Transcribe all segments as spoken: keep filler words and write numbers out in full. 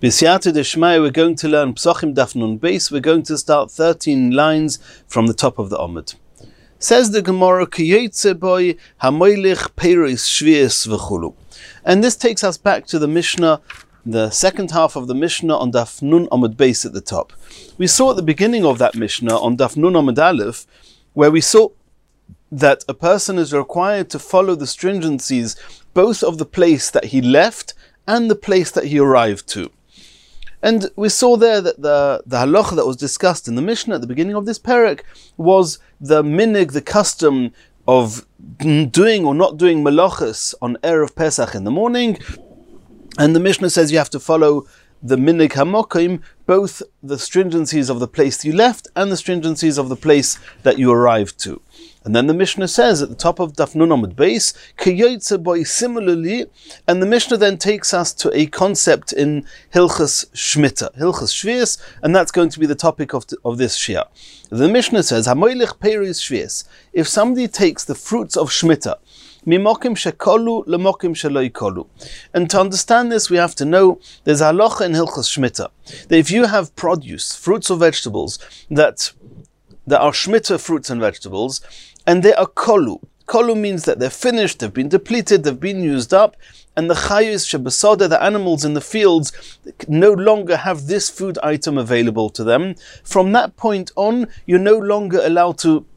B'siyata Deshmaya, we're going to learn Psachim Daf Nun Beis. We're going to start thirteen lines from the top of the Amud. Says the Gemara, Kiyotze boy hamoilich peiros shvius v'chulu. And this takes us back to the Mishnah, the second half of the Mishnah on Daf Nun Amud Beis at the top. We saw at the beginning of that Mishnah on Daf Nun Amud Aleph, where we saw that a person is required to follow the stringencies both of the place that he left and the place that he arrived to. And we saw there that the, the halacha that was discussed in the Mishnah at the beginning of this parak was the minig, the custom of doing or not doing malachas on Erev Pesach in the morning. And the Mishnah says you have to follow the minig hamokim, both the stringencies of the place you left and the stringencies of the place that you arrived to. And then the Mishnah says at the top of Daf Nun Amud Beis, Kiyotze boy similarly, and the Mishnah then takes us to a concept in Hilchas Shmita, Hilchas Shvius, and that's going to be the topic of, the, of this Shia. The Mishnah says, Hamoilich peiros shvius, if somebody takes the fruits of Shmita, Mimokim shekolu lemokim sheloi kolu. And to understand this, we have to know there's a halacha in Hilchas Shmita, that if you have produce, fruits or vegetables, that, that are Shmita fruits and vegetables, and they are kolu. Kolu means that they're finished, they've been depleted, they've been used up, and the chayus shebesoda, the animals in the fields, no longer have this food item available to them. From that point on, you're no longer allowed to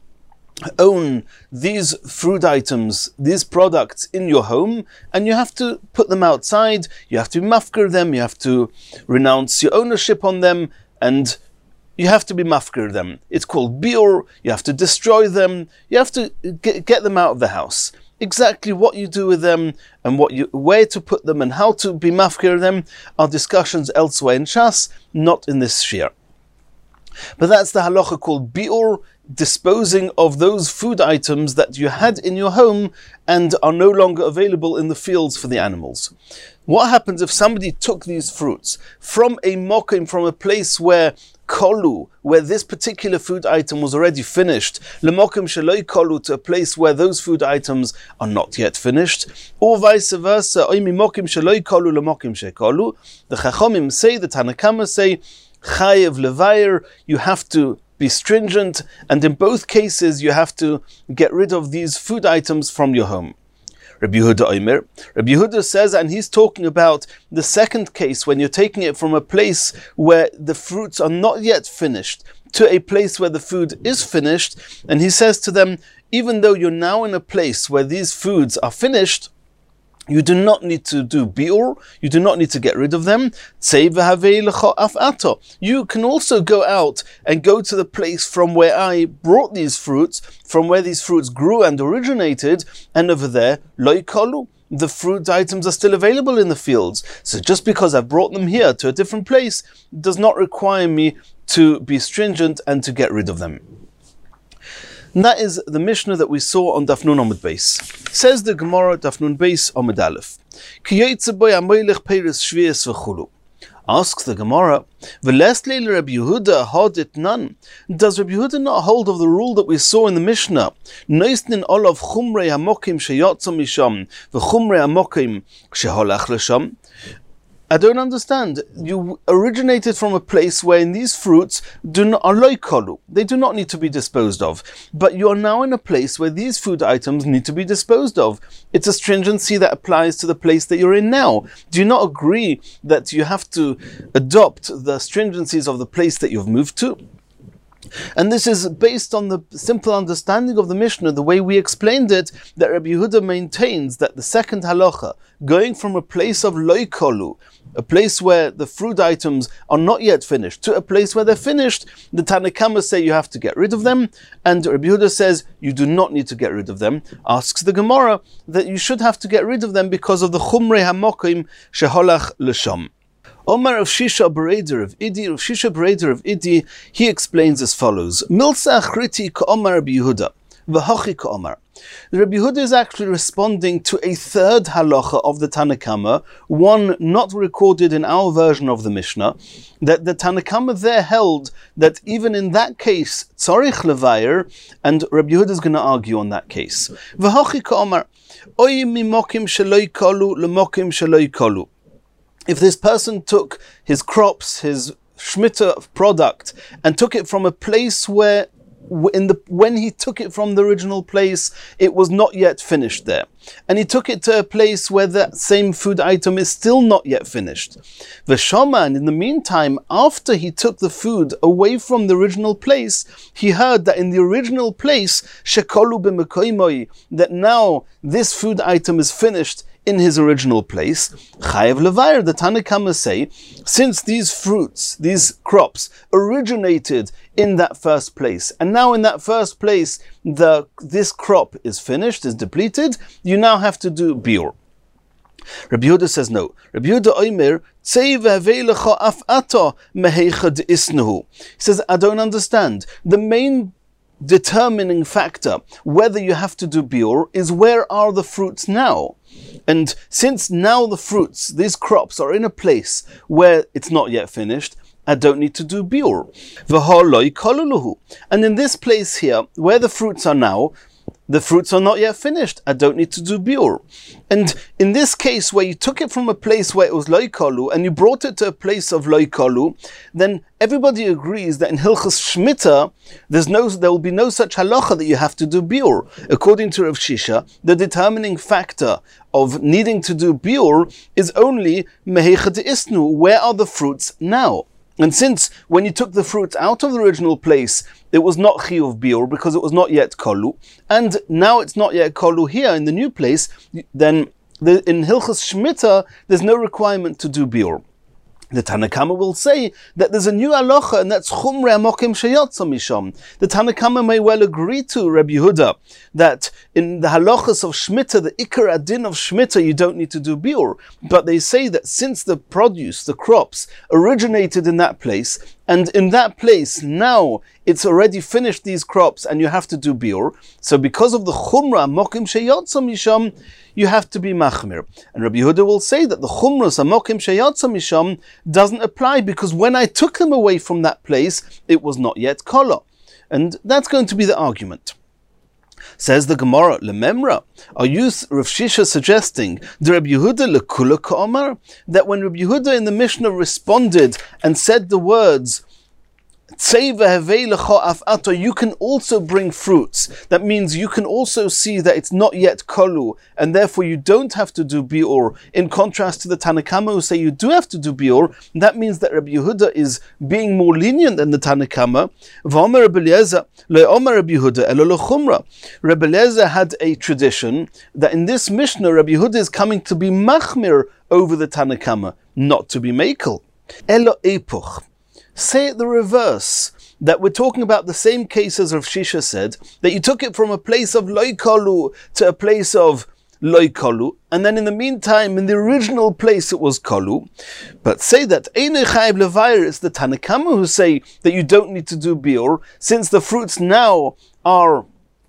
own these fruit items, these products in your home, and you have to put them outside, you have to mafkir them, you have to renounce your ownership on them, and you have to be mafkir them. It's called biur, you have to destroy them, you have to get, get them out of the house. Exactly what you do with them and what you, where to put them and how to be mafkir them are discussions elsewhere in Shas, not in this shir. But that's the halacha called biur, disposing of those food items that you had in your home and are no longer available in the fields for the animals. What happens if somebody took these fruits from a mokim, from a place where kolu, where this particular food item was already finished, lemokim sheloi kolu, to a place where those food items are not yet finished, or vice versa, oy mimokim sheloi kolu lemokim shekolu. The Chachomim say, the Tanakama say, chayev levayer, you have to be stringent, and in both cases you have to get rid of these food items from your home. Rabbi Yehuda Omer, Rabbi Yehuda says, and he's talking about the second case, when you're taking it from a place where the fruits are not yet finished to a place where the food is finished, and he says to them, even though you're now in a place where these foods are finished, you do not need to do biur, you do not need to get rid of them. You can also go out and go to the place from where I brought these fruits, from where these fruits grew and originated, and over there, loy kolu, the fruit items are still available in the fields. So just because I've brought them here to a different place does not require me to be stringent and to get rid of them. And that is the Mishnah that we saw on Daf Nun Amud Beis. Says the Gemara, Daf Nun Beis Amud Aleph, Kiyotze boy hamoilich peiros shvius v'chulu. Asks the Gemara, V'lesli Rabbi Yehuda hodit none. Does Rabbi Yehuda not hold of the rule that we saw in the Mishnah? Noisnin olav chumrei hamokim sheyotzo misham v'chumrei hamokim sheholach lesham. I don't understand. You originated from a place where in these fruits do not are loy kolu. They do not need to be disposed of. But you are now in a place where these food items need to be disposed of. It's a stringency that applies to the place that you're in now. Do you not agree that you have to adopt the stringencies of the place that you've moved to? And this is based on the simple understanding of the Mishnah, the way we explained it, that Rabbi Yehuda maintains that the second halacha, going from a place of loy kolu, a place where the fruit items are not yet finished, to a place where they're finished, the Tanakama say you have to get rid of them, and Rabbi Yehuda says you do not need to get rid of them. Asks the Gemara that you should have to get rid of them because of the chumrei hamokim sheholach l'sham. Omar of Shisha Bereder of Idi, of Shisha Bereder of Idi, he explains as follows: Milsa achriti ka'omar Rabbi Yehuda, v'hachi ka'omar. Rabbi Yehuda is actually responding to a third halacha of the Tanakama, one not recorded in our version of the Mishnah, that the Tanakama there held that even in that case, tzarich levayer, and Rabbi Yehuda is going to argue on that case. V'hachi ka'omar, oy mimokim sheloi kolu lemokim sheloi kolu. if this person took his crops, his Shemitah product, and took it from a place where in the when he took it from the original place, it was not yet finished there, and he took it to a place where that same food item is still not yet finished. V'shama, and in the meantime, after he took the food away from the original place, he heard that in the original place, shekolu b'mekoimoi, that now this food item is finished in his original place. Chayev levayer, the Tanna Kama say, since these fruits, these crops, originated in that first place, and now in that first place the this crop is finished, is depleted, you now have to do biur. Rabbi Yehuda says no. Rabbi Yehuda Omer, he says, I don't understand. The main determining factor whether you have to do biur is where are the fruits now. And since now the fruits, these crops, are in a place where it's not yet finished, I don't need to do biur. And in this place here, where the fruits are now, the fruits are not yet finished, I don't need to do biur. And in this case, where you took it from a place where it was loikalu and you brought it to a place of loikalu, then everybody agrees that in Hilchas Shmita, there's no, there will be no such halacha that you have to do biur. According to Rav Shisha, the determining factor of needing to do biur is only meheicha de'isnu, where are the fruits now? And since when you took the fruits out of the original place, it was not chiyuv biur because it was not yet kolu, and now it's not yet kolu here in the new place, then the, in Hilchas Shmita, there's no requirement to do biur. The Tanna Kama will say that there's a new halacha, and that's chumrei amokim sheyotza misham. The Tanna Kama may well agree to Rabbi Yehuda that in the halachas of Shmita, the ikar adin of Shmita, you don't need to do biur. But they say that since the produce, the crops, originated in that place, and in that place now it's already finished these crops, and you have to do biur. So because of the chumrah amokim sheyotza misham, you have to be machmir. And Rabbi Yehuda will say that the chumras amokim sheyotza misham doesn't apply because when I took them away from that place, it was not yet kala. And that's going to be the argument. Says the Gemara, Lememra, are you, Rav Shisha, suggesting the Rabbi Yehuda lekula ka'omar, that when Rabbi Yehuda in the Mishnah responded and said the words, you can also bring fruits. That means you can also see that it's not yet kolu, and therefore you don't have to do biur. In contrast to the Tanna Kama who say you do have to do biur, that means that Rabbi Yehuda is being more lenient than the Tanna Kama. Rabbi Eliezer had a tradition that in this Mishnah Rabbi Yehuda is coming to be machmir over the Tanna Kama, not to be mekel. Elo epuch. Say it the reverse, that we're talking about the same case as Rav Shisha said, that you took it from a place of loikalu to a place of loikalu, and then in the meantime, in the original place it was kalu. But say that Einei Chayev Levayer is the Tanna Kama who say that you don't need to do biur, since the fruits now are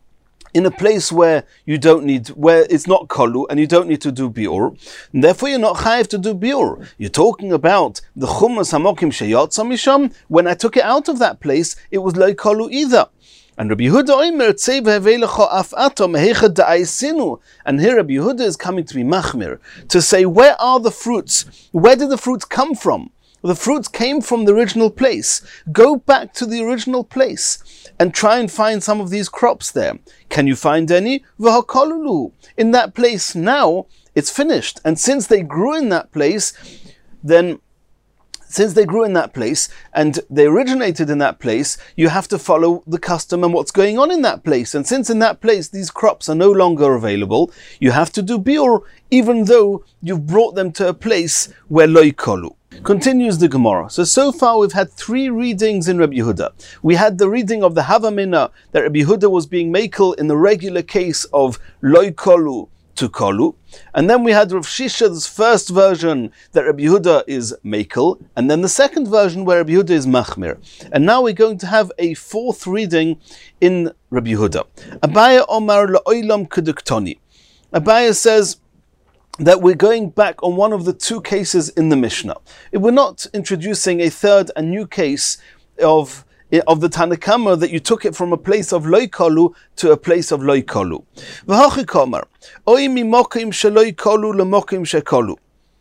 in a place where you don't need, where it's not kolu, and you don't need to do biur, and therefore you're not chayiv to do biur. You're talking about the chumras hamokim sheyotza misham. When I took it out of that place, it was lo kolu either. And Rabbi Yehuda Omer tzei v'hevelecha af ato mehecha da'aisinu. And here Rabbi Yehuda is coming to be machmir, to say where are the fruits? Where did the fruits come from? The fruits came from the original place. Go back to the original place and try and find some of these crops there. Can you find any? V'hakolulu. In that place now, it's finished. And since they grew in that place, then, since they grew in that place and they originated in that place, you have to follow the custom and what's going on in that place. And since in that place these crops are no longer available, you have to do biur, even though you've brought them to a place where lo yikolu. Continues the Gemara. So, so far we've had three readings in Rabbi Yehuda. We had the reading of the Havamina, that Rabbi Yehuda was being mekel in the regular case of loy kolu to kolu. And then we had Rav Shisha's first version, that Rabbi Yehuda is mekel. And then the second version where Rabbi Yehuda is machmir. And now we're going to have a fourth reading in Rabbi Yehuda. Abaya Omar la'olam keduktoni. Abaya says that we're going back on one of the two cases in the Mishnah. We're not introducing a third and new case of, of the Tanna Kama that you took it from a place of loy kolu to a place of loy kolu. V'hachi kamar, oi mimokim sheloy kolu lemokim shekolu.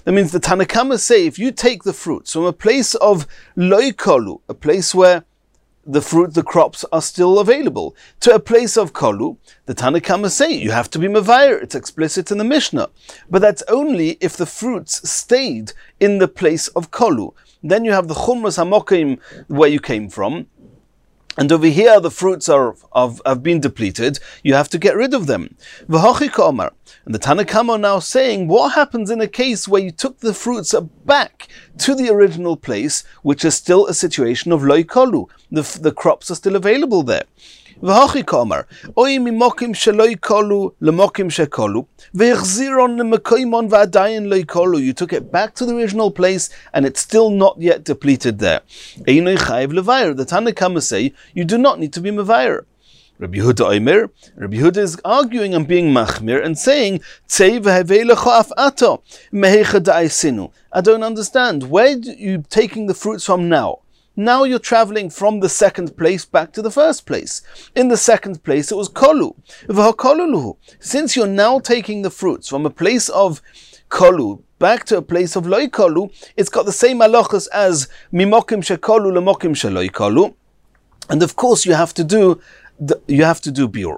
That means the Tanakama say if you take the fruits from a place of loy kolu, a place where the fruit, the crops are still available, to a place of kolu, the Tanakama say you have to be mevayer. It's explicit in the Mishnah. But that's only if the fruits stayed in the place of kolu. Then you have the chumras hamokim where you came from. And over here, the fruits are have, have been depleted. You have to get rid of them. V'hachi ka'amar. And the Tanakama are now saying, what happens in a case where you took the fruits back to the original place, which is still a situation of loy kolu? The, the crops are still available there. V'hachi ka'amar. Oy mimokim sheloy kolu lemokim shekolu. V'echziron lemekoimon v'adayin loy kolu. You took it back to the original place, and it's still not yet depleted there. Einoi chayiv levayer. The Tanakama say, you do not need to be mevayer. Rabbi Yehuda Omer, Rabbi Yehuda is arguing and being machmir and saying, Tzei v'hevei lecha af ato, mehecha da'aisinu. I don't understand. Where are you taking the fruits from now? Now you're traveling from the second place back to the first place. In the second place it was kolu. V'hakoluluhu. Since you're now taking the fruits from a place of kolu back to a place of loy kolu, it's got the same halachas as mimokim shekolu lemokim sheloy kolu. And of course you have to do you have to do biur.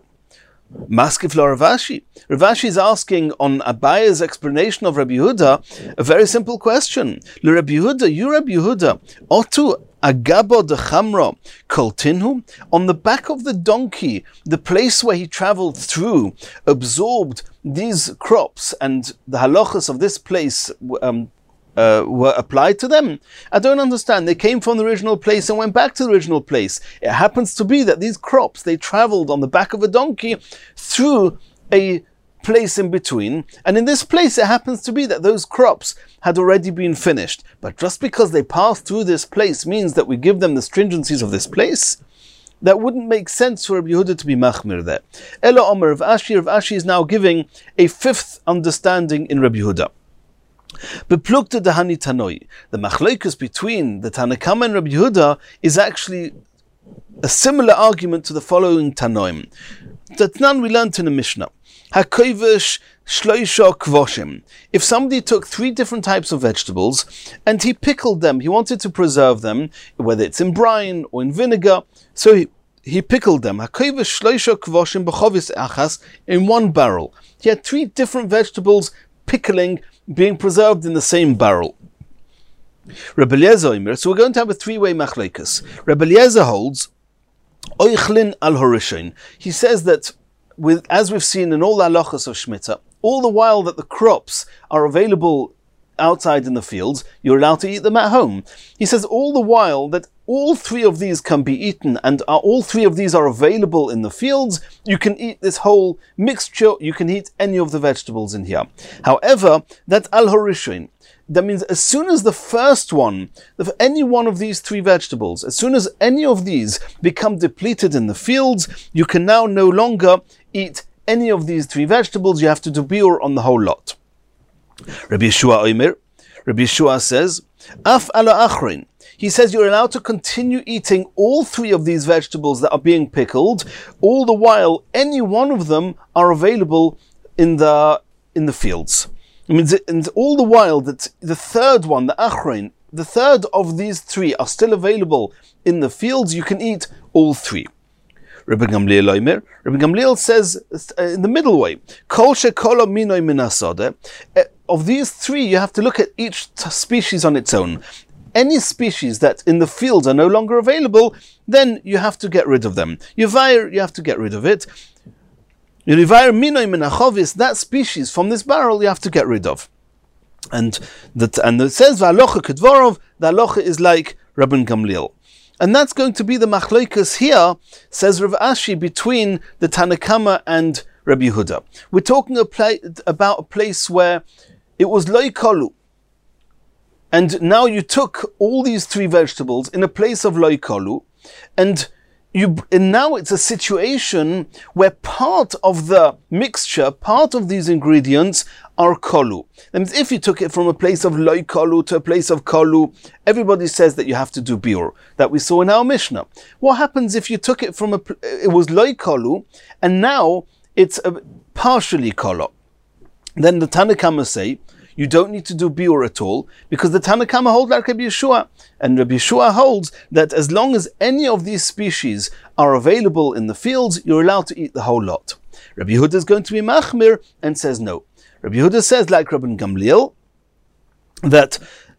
Maskif lo Rav Ashi. Rav Ashi is asking on Abaya's explanation of Rabbi Yehuda a very simple question. Le Rabbi Yehuda, you Rabbi Yehuda, otu agabo de chamra koltinhu, on the back of the donkey, the place where he traveled through, absorbed these crops, and the halachas of this place um, Uh, were applied to them. I don't understand. They came from the original place and went back to the original place. It happens to be that these crops, they traveled on the back of a donkey through a place in between, and in this place it happens to be that those crops had already been finished. But just because they passed through this place means that we give them the stringencies of this place? That wouldn't make sense for Rabbi Yehuda to be machmir there. Ela Omer Rav Ashi, Rav Ashi is now giving a fifth understanding in Rabbi Yehuda. Beplukta dehani tanoi. The machlokes between the Tanakama and Rabbi Yehuda is actually a similar argument to the following Tanoim. That none we learned in the Mishnah. Hakovish shloisha kvoshim. If somebody took three different types of vegetables and he pickled them, he wanted to preserve them, whether it's in brine or in vinegar, so he, he pickled them. Hakovish shloisha kvoshim b'chovis achas, in one barrel. He had three different vegetables pickling, being preserved in the same barrel. Rebbe Eliezer Omer, so we're going to have a three-way machlekes. Rebbe Eliezer holds, oichlin al horishin. He says that, with as we've seen in all the halachas of Shemitah, all the while that the crops are available outside in the fields, you're allowed to eat them at home. He says all the while that all three of these can be eaten, and are, all three of these are available in the fields, you can eat this whole mixture, you can eat any of the vegetables in here. However, that's al horishin. That means as soon as the first one, if any one of these three vegetables, as soon as any of these become depleted in the fields, you can now no longer eat any of these three vegetables. You have to do biur on the whole lot. Rabbi Yeshua Omer, Rabbi Yeshua says, Af ala achrin. He says you're allowed to continue eating all three of these vegetables that are being pickled, all the while any one of them are available in the in the fields. It means it, and all the while that the third one, the achrein, the third of these three are still available in the fields, you can eat all three. Rabbi Gamliel Omer, Rabbi Gamliel says uh, in the middle way, Kol shekola minoi minasode. Of these three, you have to look at each t- species on its own. Any species that in the fields are no longer available, then you have to get rid of them. Yevayir, you have to get rid of it. Yevayir minoi minachovis, that species from this barrel you have to get rid of. And that and it says v'alocha kedvorov, the halacha is like Rabbi Gamliel. And that's going to be the machlokes here, says Rav Ashi, between the Tanakama and Rabbi Yehuda. We're talking a pla- about a place where it was loy kolu. And now you took all these three vegetables in a place of loy kolu, and you and now it's a situation where part of the mixture, part of these ingredients are kolu. That means if you took it from a place of loy kolu to a place of kolu, everybody says that you have to do biur, that we saw in our Mishnah. What happens if you took it from a, it was loy kolu, and now it's a partially kolu? Then the Tanakama say, you don't need to do biur at all, because the Tanna Kama holds like Rabbi Yeshua. And Rabbi Yeshua holds that as long as any of these species are available in the fields, you're allowed to eat the whole lot. Rabbi Yehuda is going to be machmir and says no. Rabbi Yehuda says, like Rabbi Gamliel, that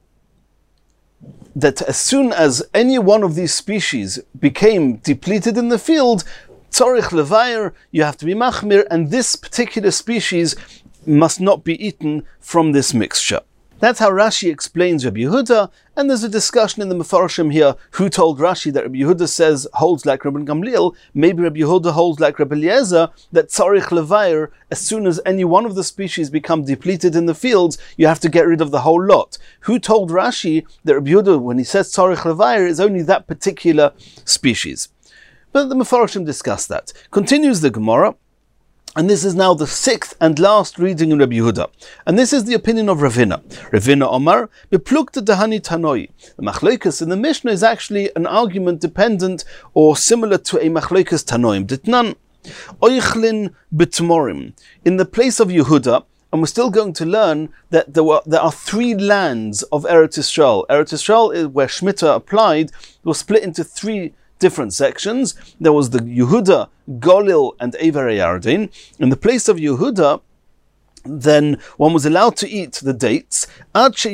that as soon as any one of these species became depleted in the field, tzorich levayer, you have to be machmir, and this particular species must not be eaten from this mixture. That's how Rashi explains Rabbi Yehuda, and there's a discussion in the Mefarshim here who told Rashi that Rabbi Yehuda says holds like Rabbi Gamliel. Maybe Rabbi Yehuda holds like Rabbi Eliezer, that tzarich levayer, as soon as any one of the species become depleted in the fields, you have to get rid of the whole lot. Who told Rashi that Rabbi Yehuda, when he says tzarich levayer, is only that particular species? But the Mefarshim discuss that. Continues the Gemara. And this is now the sixth and last reading in Rabbi Yehuda. And this is the opinion of Ravina. Ravina Omar, beplukta dehani tanoi. The machloikas in the Mishnah is actually an argument dependent or similar to a machloikas tanoim. Ditnan, oichlin bitmorim. In the place of Yehuda, and we're still going to learn that there were there are three lands of Eretz Yisrael. Eretz Yisrael is where Shemitah applied, was split into three different sections. There was the Yehuda, Golil, and Ever Yarden. In the place of Yehuda, then one was allowed to eat the dates until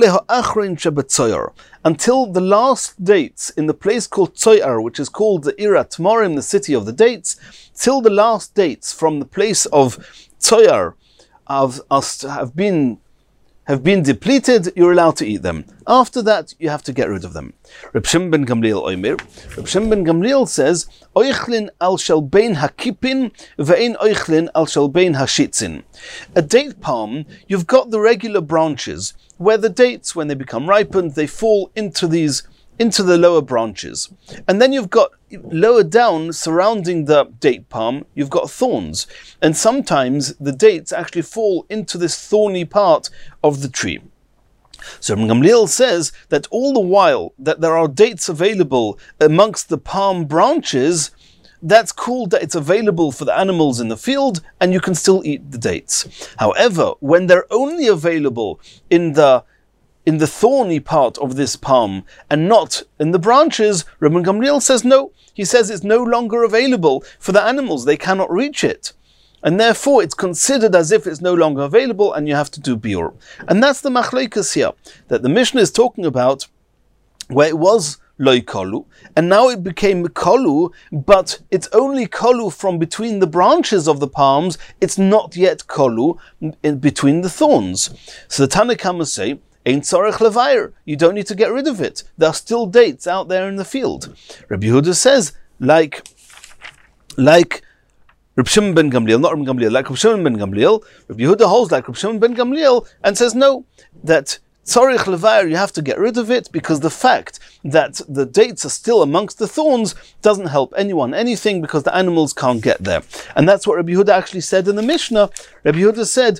the last dates in the place called Tzoyar, which is called the Ira Tmorim, the city of the dates, till the last dates from the place of Tzoyar have, have been have been depleted, you're allowed to eat them. After that, you have to get rid of them. Reb Shimon ben Gamliel Omer. Reb Shimon ben Gamliel says, Oichlin al shel bein hakipin ve'ein oichlin al shel bein hashitzin. A date palm, you've got the regular branches, where the dates, when they become ripened, they fall into these into the lower branches. And then you've got lower down, surrounding the date palm, you've got thorns. And sometimes the dates actually fall into this thorny part of the tree. So Rabbi Gamliel says that all the while that there are dates available amongst the palm branches, that's cool that it's available for the animals in the field and you can still eat the dates. However, when they're only available in the in the thorny part of this palm and not in the branches, Rabbi Gamliel says no. He says it's no longer available for the animals. They cannot reach it. And therefore it's considered as if it's no longer available and you have to do biur. And that's the machlekes here, that the Mishnah is talking about where it was loy kolu, and now it became kolu, but it's only kolu from between the branches of the palms. It's not yet kolu in between the thorns. So the Tanna Kama say, Ein tzarech levayer. You don't need to get rid of it. There are still dates out there in the field. Rabbi Yehuda says, like, like Reb Shimon ben Gamliel, not Reb Gamliel, like Reb Shimon ben Gamliel, Rabbi Yehuda holds like Reb Shimon ben Gamliel and says no, that tzarech levayer, you have to get rid of it, because the fact that the dates are still amongst the thorns doesn't help anyone anything, because the animals can't get there. And that's what Rabbi Yehuda actually said in the Mishnah. Rabbi Yehuda said,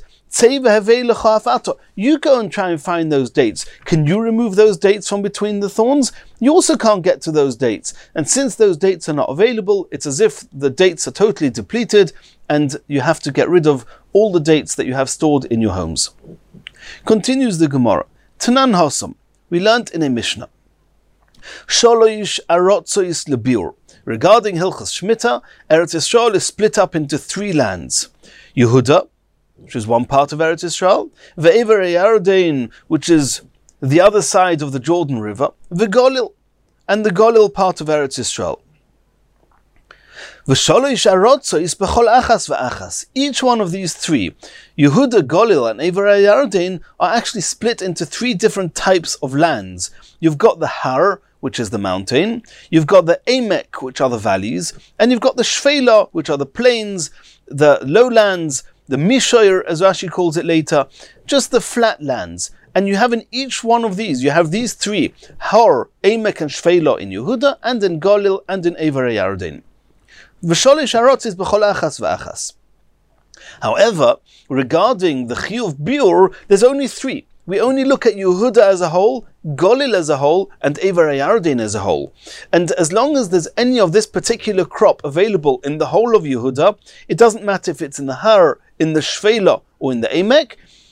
you go and try and find those dates. Can you remove those dates from between the thorns? You also can't get to those dates. And since those dates are not available, it's as if the dates are totally depleted and you have to get rid of all the dates that you have stored in your homes. Continues the Gemara. Tanan Hasam. We learnt in a Mishnah. Sholoish arotzois lebiur. Regarding Hilchas Shemitah, Eretz Yisrael is split up into three lands. Yehuda, which is one part of Eretz Yisrael, Ve'ever Yarden, which is the other side of the Jordan River, Ve'Golil, and the Golil part of Eretz Yisrael. V'sholoish arotzois b'chol achas v'achas. Each one of these three, Yehuda, Golil, and Ever Yarden, are actually split into three different types of lands. You've got the Har, which is the mountain, you've got the Emek, which are the valleys, and you've got the Shvela, which are the plains, the lowlands, the Mishoyer, as Rashi calls it later, just the flat lands. And you have in each one of these, you have these three, Har, Emek, and Shvela in Yehuda, and in Golil, and in Ever Yarden. V'sholish harotzis b'chol achas v'achas. However, regarding the Chiyuv Biur, there's only three. We only look at Yehuda as a whole, Golil as a whole, and Ever Yarden as a whole. And as long as there's any of this particular crop available in the whole of Yehuda, it doesn't matter if it's in the Har, in the Shvela, or in the Emek,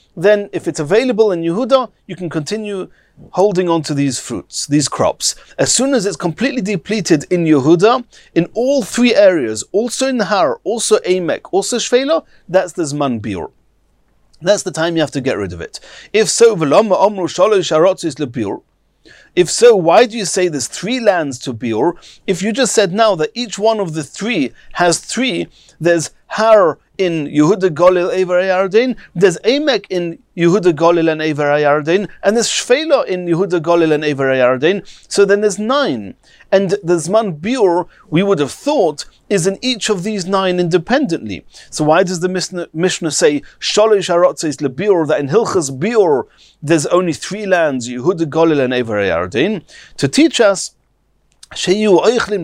then if it's available in Yehuda, you can continue holding on to these fruits, these crops. As soon as it's completely depleted in Yehuda, in all three areas, also in the Har, also Emek, also Shvela, that's the Zman Biur. That's the time you have to get rid of it. If so, V'lama Omru Shalosh Harotzis LeBiur. If so, why do you say there's three lands to Biur? If you just said now that each one of the three has three, there's Har in Yehuda, Golil, Ever, Yarden, there's Emek in Yehuda, Golil, and Ever, Yarden, and there's Shvela in Yehuda, Golil, and Ever, Yarden, so then there's nine. And the Zman Biur, we would have thought, is in each of these nine independently. So why does the Mishnah, Mishnah say, Shalosh Harotzes LeBiur, that in Hilchas Biur, there's only three lands, Yehuda, Golil, and Ever, Yarden, to teach us, as we explained,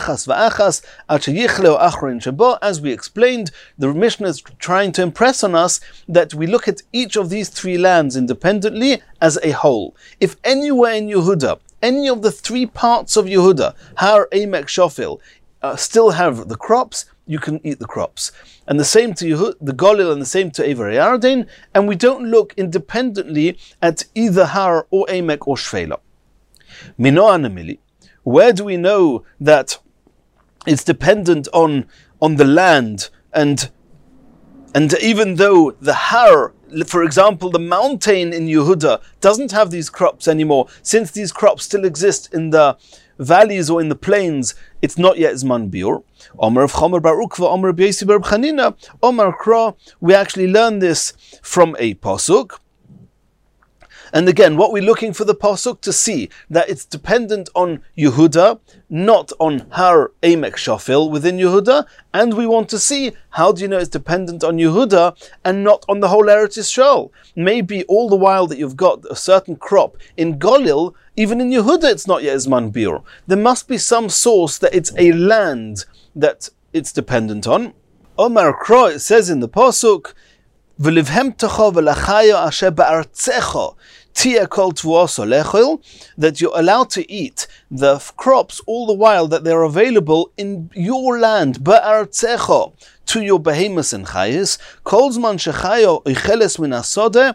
the Mishnah is trying to impress on us that we look at each of these three lands independently as a whole. If anywhere in Yehuda, any of the three parts of Yehuda, Har, Emek, Shofil, uh, still have the crops, you can eat the crops. And the same to Yehud, the Golil, and the same to Ever Yarden, and we don't look independently at either Har or Emek or Shvela. Mino Anamili. Where do we know that it's dependent on, on the land, and and even though the Har, for example, the mountain in Yehuda doesn't have these crops anymore, since these crops still exist in the valleys or in the plains, it's not yet Zman Biur. Omer of Chomer Bar Ukva, Omer of Yesi Bar Chanina, Omer Kra, we actually learn this from a Pasuk. And again, what we're looking for the Pasuk to see, that it's dependent on Yehuda, not on Har, Emek, Shofil within Yehuda, and we want to see, how do you know it's dependent on Yehuda and not on the whole Eretz Yisrael? Maybe all the while that you've got a certain crop in Golil, even in Yehuda it's not yet Zman Biur. There must be some source that it's a land that it's dependent on. Omar Kro, it says in the Pasuk, V'livhem techo v'lachayo asher ba'artzecho tia kol tuoso lechol, that you're allowed to eat the crops all the while that they're available in your land, ba'artzecho, to your behemoths and chayis, kol zman shechayo oicheles min asodeh,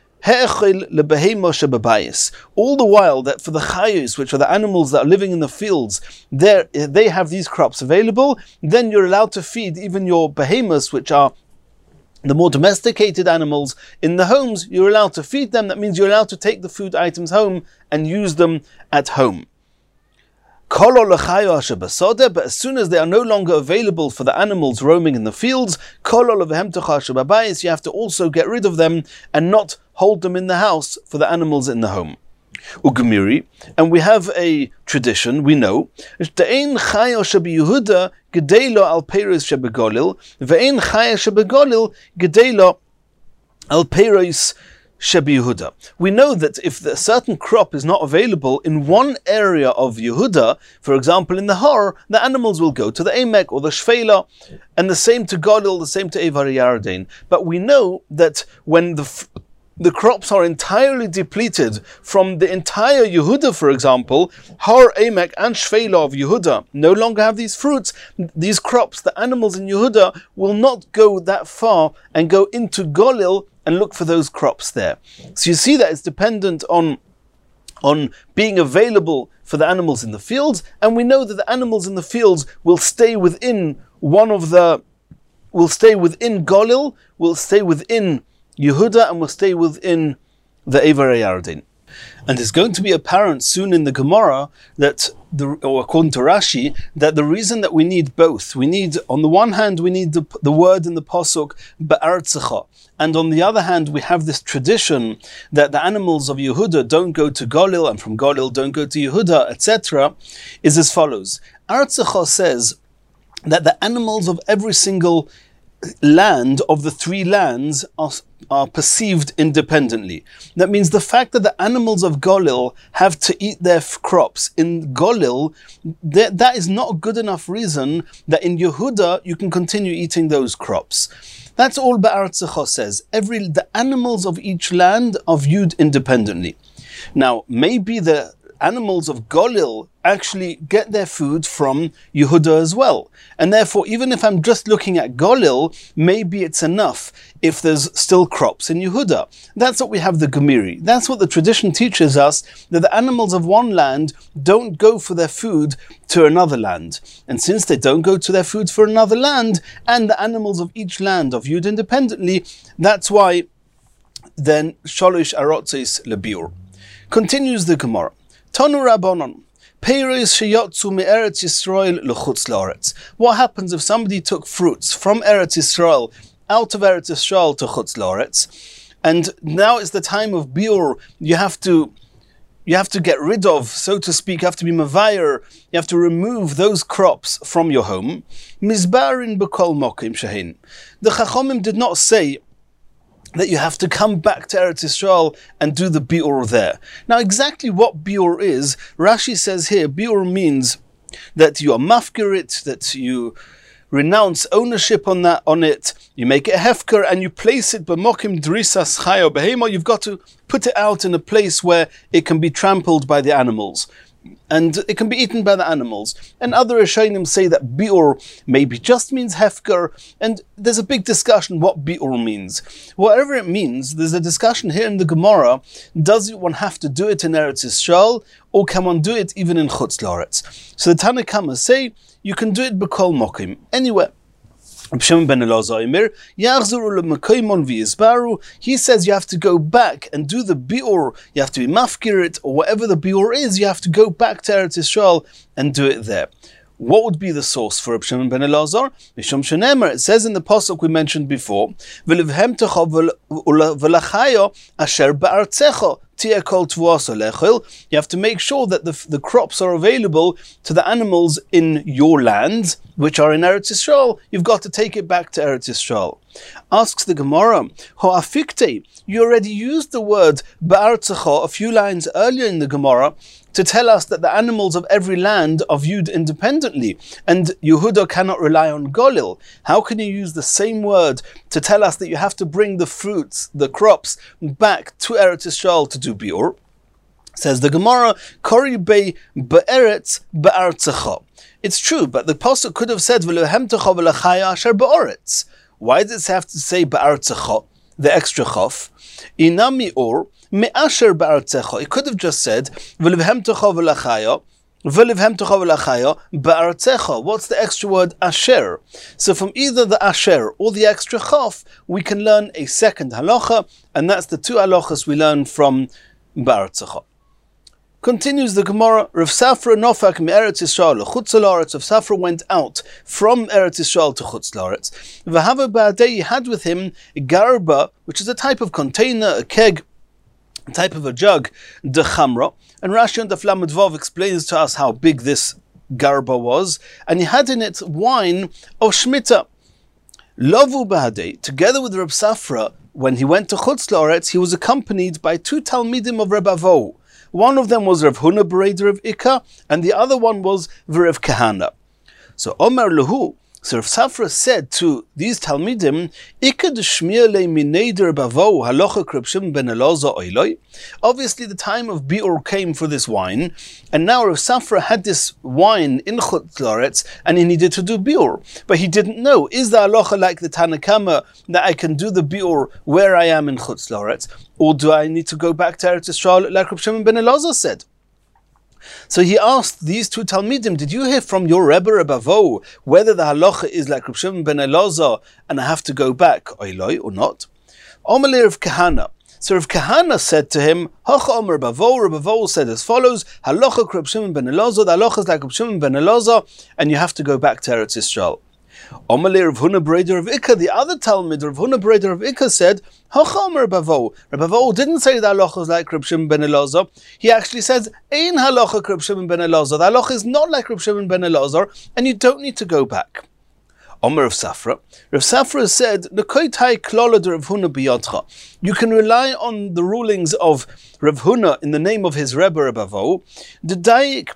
all the while that for the chayos, which are the animals that are living in the fields, they have these crops available, then you're allowed to feed even your behemoths, which are the more domesticated animals in the homes. You're allowed to feed them. That means you're allowed to take the food items home and use them at home. But as soon as they are no longer available for the animals roaming in the fields, you have to also get rid of them and not hold them in the house for the animals in the home. Ugumiri, and we have a tradition, we know, De'ein chayo shebeYehuda gedei lo al peiros shebegolil, ve'ein chayo shebegolil gedei lo al peiros shebeYehuda. We know that if a certain crop is not available in one area of Yehuda, for example in the Har, the animals will go to the Emek or the Shvela, and the same to Golil, the same to Evar Yarden. But we know that when the The crops are entirely depleted from the entire Yehuda, for example, Har, Emek, and Shvela of Yehuda no longer have these fruits. These crops, the animals in Yehuda, will not go that far and go into Golil and look for those crops there. So you see that it's dependent on, on being available for the animals in the fields, and we know that the animals in the fields will stay within one of the, will stay within Golil, will stay within Yehuda, and will stay within the Evar Yarden. And it's going to be apparent soon in the Gemara that, the, or according to Rashi, that the reason that we need both, we need, on the one hand, we need the, the word in the Pasuk, Ba'artzecha, and on the other hand, we have this tradition that the animals of Yehuda don't go to Golil, and from Golil don't go to Yehuda, et cetera, is as follows. Artzecha says that the animals of every single land of the three lands are, are perceived independently. That means the fact that the animals of Golil have to eat their f- crops in Golil, that, that is not a good enough reason that in Yehuda you can continue eating those crops. That's all Ba'artzecha says. Every the animals of each land are viewed independently. Now, maybe the animals of Golil actually get their food from Yehuda as well. And therefore, even if I'm just looking at Golil, maybe it's enough if there's still crops in Yehuda. That's what we have the Gemiri. That's what the tradition teaches us, that the animals of one land don't go for their food to another land. And since they don't go to their food for another land, and the animals of each land are viewed independently, that's why then Shalosh Arotzes Lebiur. Continues the Gemara. Tanu Rabbanon. What happens if somebody took fruits from Eretz Yisrael out of Eretz Yisrael to Chutz La'aretz, and now it's the time of biur? You have to, you have to get rid of, so to speak. You have to be mavayer. You have to remove those crops from your home. Mizbarin b'kol mokim shehin. The Chachomim did not say that you have to come back to Eretz Yisrael and do the biur there. Now, exactly what biur is, Rashi says here, biur means that you are mafkirit, that you renounce ownership on that on it, you make it a hefker, and you place it b'mokim drisas chayo behemo. You've got to put it out in a place where it can be trampled by the animals, and it can be eaten by the animals. And other Rishonim say that biur maybe just means hefker, and there's a big discussion what biur means. Whatever it means, there's a discussion here in the Gemara, does one have to do it in Eretz Yisrael, or can one do it even in Chutz La'aretz? So the Tanna Kama say, you can do it b'kol mokim, anywhere. He says you have to go back and do the biur, you have to be mafkirit, or whatever the biur is, you have to go back to Eretz Yisrael and do it there. What would be the source for Reb Shimon ben Elazar? Mishum shenemer, it says in the pasuk we mentioned before, "V'livhem techa v'lachayo asher ba'artzecha tieh kol tvuasa lechil." You have to make sure that the, the crops are available to the animals in your land, which are in Eretz Yisrael. You've got to take it back to Eretz Yisrael. Asks the Gemara, Ho'afikte, you already used the word ba'artzecha a few lines earlier in the Gemara to tell us that the animals of every land are viewed independently, and Yehuda cannot rely on Golil. How can you use the same word to tell us that you have to bring the fruits, the crops, back to Eretz Yisrael to do biur? Says the Gemara, Kori be be'eretz be'artzecha. It's true, but the pasuk could have said V'lehem techa v'lachaya asher be'oretz. Why does it have to say be'artzecha, the extra chaf? Inami or me'asher be'artzecha. It could have just said V'levhem techa v'lachaya, V'levhem techa v'lachaya be'artzecha. What's the extra word asher? So from either the asher or the extra chaf, we can learn a second halacha, and that's the two halachas we learn from be'artzecha. Continues the Gemara, Rav Safra nofak me'eretz Yisrael l'chutz la'aretz. Rav Safra went out from Eretz Yisrael to Chutz La'aretz. V'hava ba'adei, he had with him a garba, which is a type of container, a keg, a type of a jug, de chamra. And Rashi on the Lamed Vav explains to us how big this garba was, and he had in it wine of Shemitah. Lovu ba'adei, together with Rav Safra, when he went to Chutz La'aretz, he was accompanied by two Talmidim of Reb Avo. One of them was Rav Huna Bereder of Ikka, and the other one was Rav Kahana. So Omer Lehu, so Rav Safra said to these Talmidim, Ikka d'shmiya le mineder bavo halacha Reb Shimon ben Elazar oiloi. Obviously the time of biur came for this wine, and now Rav Safra had this wine in Chutz La'aretz, and he needed to do biur. But he didn't know, is the halacha like the Tanna Kama, that I can do the biur where I am in Chutz La'aretz, or do I need to go back to Eretz Yisrael like Reb Shimon ben Elazar said? So he asked these two Talmidim, did you hear from your Rebbe Reb Avo whether the halacha is like Reb Shimon ben Elazar and I have to go back, oiloi, or not? Omer Rav Kahana. So Rav Kahana said to him, Hacha Omer Reb Avo. Reb Avo said as follows, halacha Reb Shimon ben Elazar, the halacha is like Reb Shimon ben Elazar, and you have to go back to Eretz Yisrael. Omer Rav Huna Bereder of Ikka, the other Talmud, Rav Huna Bereder of Ikka said, Hacha Omer Reb Avo. Reb Avo didn't say the halacha is like Reb Shimon ben Elazar. He actually says, Ein halacha Reb Shimon ben Elazar. The halacha is not like Reb Shimon ben Elazar, and you don't need to go back. Omer Rav Safra. Rav Safra said, Nekoitai klola de Rav Huna biyadcha. You can rely on the rulings of Rav Huna in the name of his Rebbe Reb Avo. The daik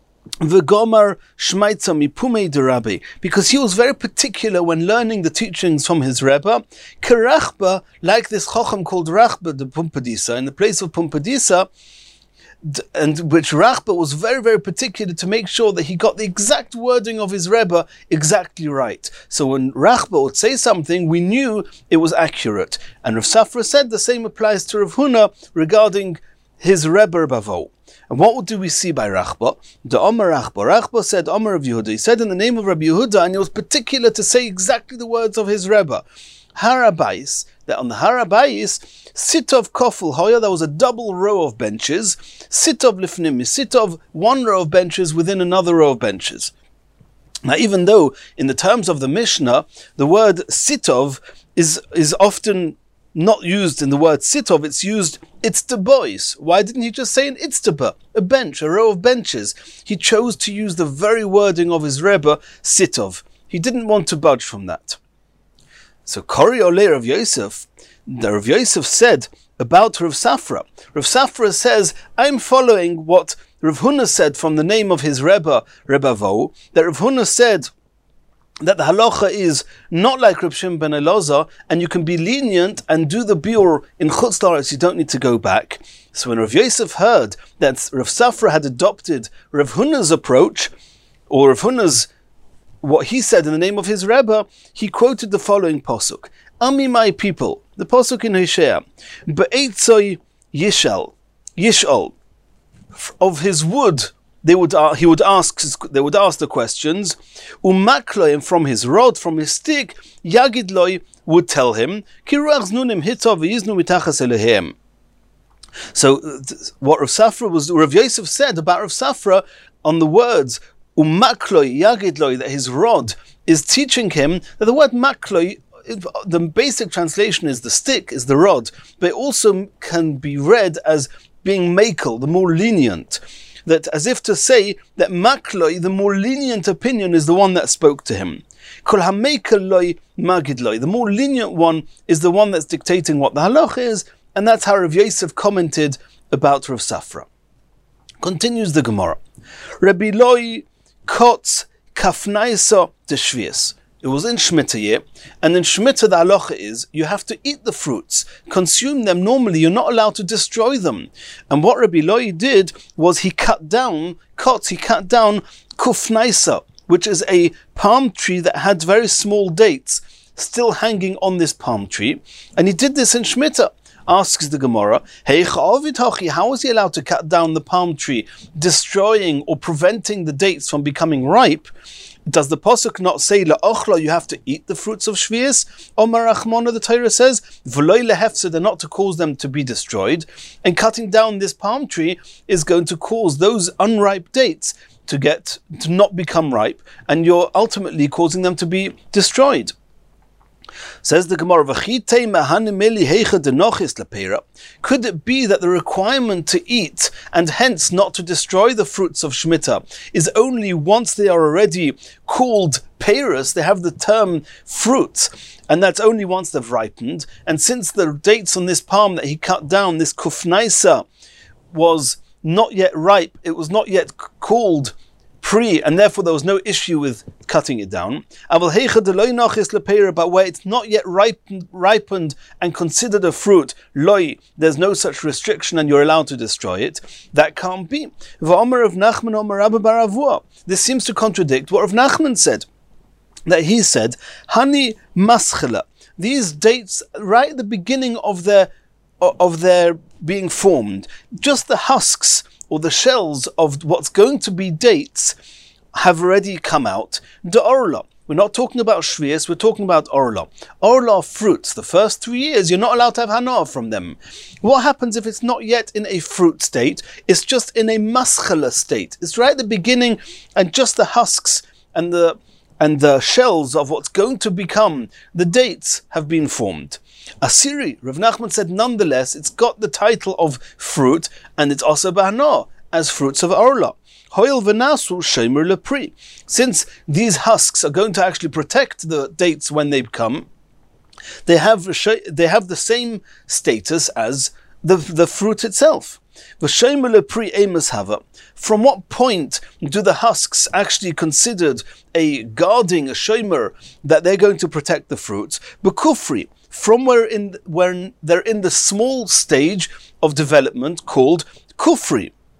V'gomar shmaitza mipumei de Rabbi, because he was very particular when learning the teachings from his Rebbe. Kerachba, like this chacham called Rachba de Pumpadisa, in the place of Pumpadisa, and which Rachba was very, very particular to make sure that he got the exact wording of his Rebbe exactly right. So when Rachba would say something, we knew it was accurate. And Rav Safra said the same applies to Rav Huna regarding his Rebbe Bavo. And what do we see by Rachba? The Omer Rachba. Rachba said, Omer of Yehuda. He said in the name of Rabbi Yehuda, and he was particular to say exactly the words of his Rebbe. Harabais, that on the Harabais, Sitov Kofel Hoya, there was a double row of benches. Sitov Lifnim, Sitov, one row of benches within another row of benches. Now, even though in the terms of the Mishnah, the word Sitov is, is often not used in the word Sitov, it's used Itztabois. Why didn't he just say an Itztaba, a bench, a row of benches? He chose to use the very wording of his Rebbe, Sitov. He didn't want to budge from that. So Kori Olei Rav Yosef, the Rav Yosef said about Rav Safra. Rav Safra says, I'm following what Rav Huna said from the name of his Rebbe, Rebbe Vo, that Rav Huna said that the halacha is not like Reb Shimon ben Elazar, and you can be lenient and do the biur in Chutz La'aretz, you don't need to go back. So when Rav Yosef heard that Rav Safra had adopted Rav Huna's approach, or Rav Huna's, what he said in the name of his Rebbe, he quoted the following pasuk: Ami, my people, the pasuk in Hosea, Be'etzoi Yishal, Yishal, of his wood, They would uh, he would ask they would ask the questions. Umakloi, and from his rod, from his stick, Yagidloi would tell him. So what Rav Safra was, Rav Yosef said about Rav Safra on the words Umakloi Yagidloi, that his rod is teaching him that the word makloi, the basic translation is the stick, is the rod, but it also can be read as being makel, the more lenient. That as if to say that makloi, the more lenient opinion, is the one that spoke to him. Kol ha-mekeloi magidloi, the more lenient one is the one that's dictating what the halach is, and that's how Rav Yosef commented about Rav Safra. Continues the Gemara. Rabbi Loi kotz kafnaisa de shvius. It was in Shemitah year, and in Shemitah the halacha is you have to eat the fruits, consume them normally, you're not allowed to destroy them. And what Rabbi Loi did was he cut down, kotz, he cut down kufnaisa, which is a palm tree that had very small dates still hanging on this palm tree, and he did this in Shemitah. Asks the Gemara, hey, how was he allowed to cut down the palm tree, destroying or preventing the dates from becoming ripe? Does the pasuk not say la'ochla, you have to eat the fruits of shvius? Omar Rachmana, the Torah says, v'loi lehefsed, not to cause them to be destroyed. And cutting down this palm tree is going to cause those unripe dates to get to not become ripe, and you're ultimately causing them to be destroyed. Says the Gemara, could it be that the requirement to eat and hence not to destroy the fruits of Shemitah is only once they are already called peiros, they have the term fruit, and that's only once they've ripened? And since the dates on this palm that he cut down, this kufnaisa, was not yet ripe, it was not yet called pre, and therefore there was no issue with cutting it down. But where it's not yet ripened, ripened and considered a fruit, loi, there's no such restriction and you're allowed to destroy it. That can't be. This seems to contradict what Rav Nachman said. That he said, Hani maschela, these dates right at the beginning of their of their being formed, just the husks or the shells of what's going to be dates have already come out. The orla. We're not talking about shvius, we're talking about orla. Orla fruits. The first three years, you're not allowed to have hana from them. What happens if it's not yet in a fruit state? It's just in a maschala state. It's right at the beginning, and just the husks and the and the shells of what's going to become the dates have been formed. Asiri, Rav Nachman said, nonetheless, it's got the title of fruit, and it's also bahana, as fruits of orla. Hoil v'nasu shemer lepri. Since these husks are going to actually protect the dates when they come, they have they have the same status as the, the fruit itself. V'shemer lepri emes hava. From what point do the husks actually considered a guarding, a shemer, that they're going to protect the fruits? B'kufri. From where in when they're in the small stage of development called kufri.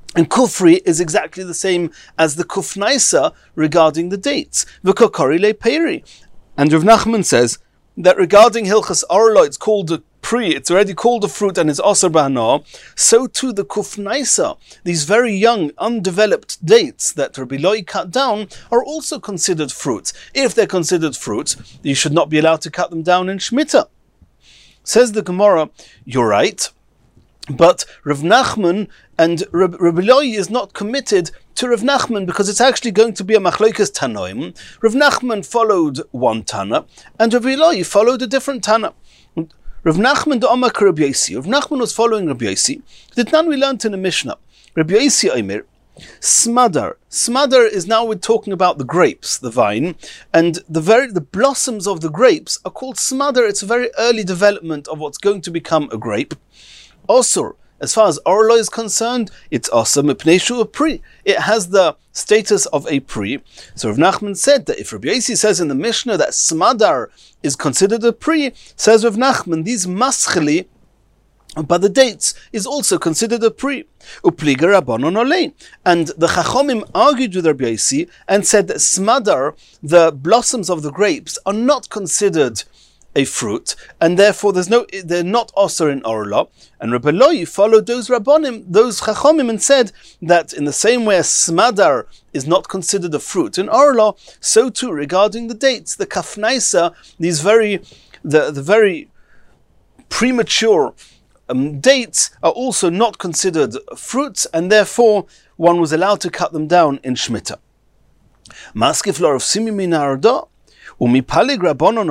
And kufri is exactly the same as the kufnaisa regarding the dates. V'kokori le peri. And Rav Nachman says that regarding Hilchas Orla, it's called a pri, it's already called a fruit and is asar b'hana. So too the kufnaisa, these very young, undeveloped dates that Rabbi Loi cut down, are also considered fruits. If they're considered fruits, you should not be allowed to cut them down in Shemitah. Says the Gemara, you're right, but Rav Nachman and Rabbi Loi is not committed to Rav Nachman because it's actually going to be a machlokas tanoim. Rav Nachman followed one Tana and Rabbi Loi followed a different Tana. Rav Nachman the Omak Rabbi Yosi. Rav Nachman was following Rabbi Yosi. That none we learned in the Mishnah. Rabbi Yosi Omer, Smadar. Smadar is now we're talking about the grapes, the vine, and the very the blossoms of the grapes are called Smadar. It's a very early development of what's going to become a grape. Osur, as far as Orla is concerned, it's Osur Mipneshu a pri. It has the status of a pri. So Rav Nachman said that if Rabbi Yosi says in the Mishnah that Smadar is considered a pri, says Rav Nachman, these mascheli, but the dates is also considered a pri. Upliga Rabbanon Olei. And the Chachomim argued with Rabbi Yosi and said that Smadar, the blossoms of the grapes, are not considered a fruit, and therefore there's no, they're not osur in Orla. And Rabbi Loi followed those Rabbonim, those Chachomim, and said that in the same way as Smadar is not considered a fruit in Orla, so too regarding the dates, the Kafnaisa, these very, the, the very premature um, dates are also not considered fruits, and therefore one was allowed to cut them down in Shemitah. Maskif lor of Simi min Arda. Says